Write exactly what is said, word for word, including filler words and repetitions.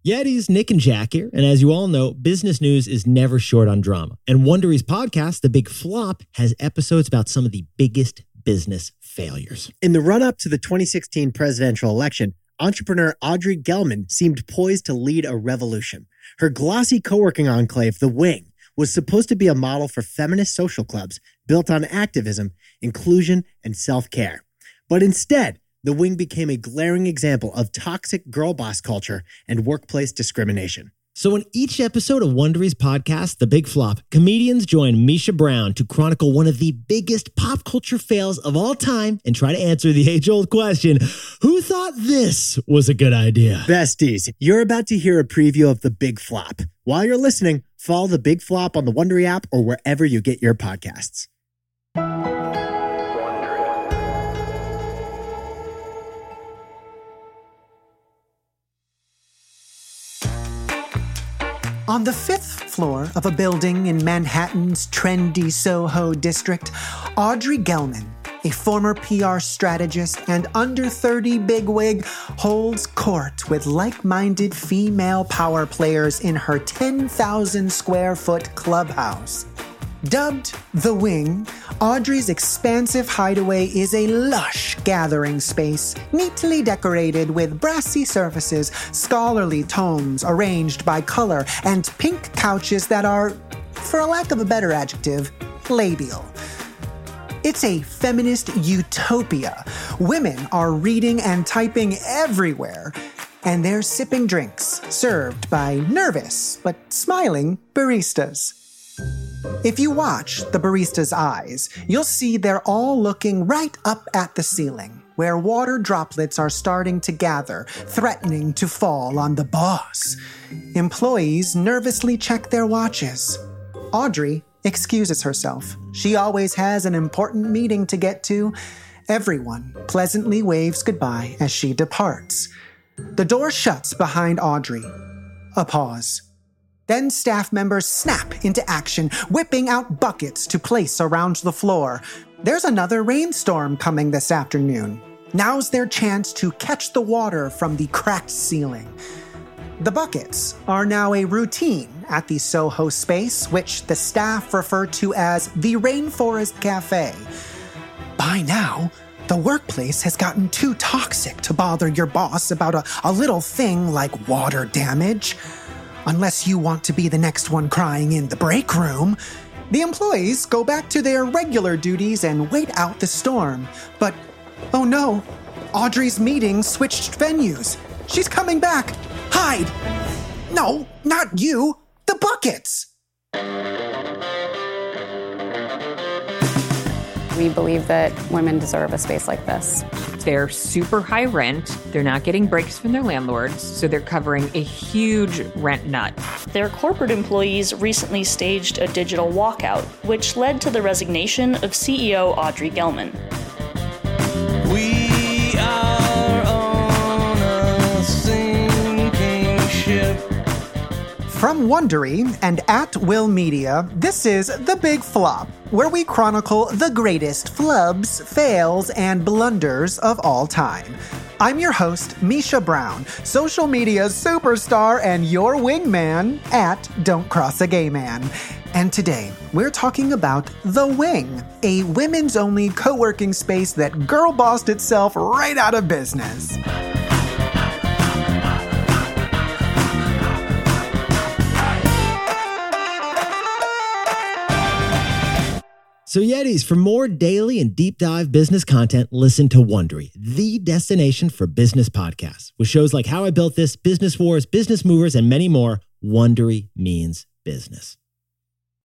Yetis, Nick and Jack here, and as you all know, business news is never short on drama. And Wondery's podcast, The Big Flop, has episodes about some of the biggest business failures. In the run-up to the twenty sixteen presidential election, entrepreneur Audrey Gelman seemed poised to lead a revolution. Her glossy co-working enclave, The Wing, was supposed to be a model for feminist social clubs built on activism, inclusion, and self-care. But instead, The Wing became a glaring example of toxic girl boss culture and workplace discrimination. So in each episode of Wondery's podcast, The Big Flop, comedians join Misha Brown to chronicle one of the biggest pop culture fails of all time and try to answer the age-old question, who thought this was a good idea? Besties, you're about to hear a preview of The Big Flop. While you're listening, follow The Big Flop on the Wondery app or wherever you get your podcasts. On the fifth floor of a building in Manhattan's trendy Soho district, Audrey Gelman, a former P R strategist and under thirty bigwig, holds court with like-minded female power players in her ten thousand square foot clubhouse. Dubbed The Wing, Audrey's expansive hideaway is a lush gathering space, neatly decorated with brassy surfaces, scholarly tomes arranged by color, and pink couches that are, for a lack of a better adjective, labial. It's a feminist utopia. Women are reading and typing everywhere, and they're sipping drinks served by nervous but smiling baristas. If you watch the barista's eyes, you'll see they're all looking right up at the ceiling, where water droplets are starting to gather, threatening to fall on the boss. Employees nervously check their watches. Audrey excuses herself. She always has an important meeting to get to. Everyone pleasantly waves goodbye as she departs. The door shuts behind Audrey. A pause. Then staff members snap into action, whipping out buckets to place around the floor. There's another rainstorm coming this afternoon. Now's their chance to catch the water from the cracked ceiling. The buckets are now a routine at the Soho space, which the staff refer to as the Rainforest Cafe. By now, the workplace has gotten too toxic to bother your boss about a, a little thing like water damage. Unless you want to be the next one crying in the break room. The employees go back to their regular duties and wait out the storm. But, oh no, Audrey's meeting switched venues. She's coming back. Hide! No, not you. The buckets! We believe that women deserve a space like this. They're super high rent. They're not getting breaks from their landlords, so they're covering a huge rent nut. Their corporate employees recently staged a digital walkout, which led to the resignation of C E O Audrey Gelman. We are on a sinking ship. From Wondery and at Will Media, this is The Big Flop, where we chronicle the greatest flubs, fails, and blunders of all time. I'm your host, Misha Brown, social media superstar and your wingman at Don't Cross a Gay Man. And today, we're talking about The Wing, a women's-only co-working space that girl-bossed itself right out of business. So Yetis, for more daily and deep dive business content, listen to Wondery, the destination for business podcasts. With shows like How I Built This, Business Wars, Business Movers, and many more, Wondery means business.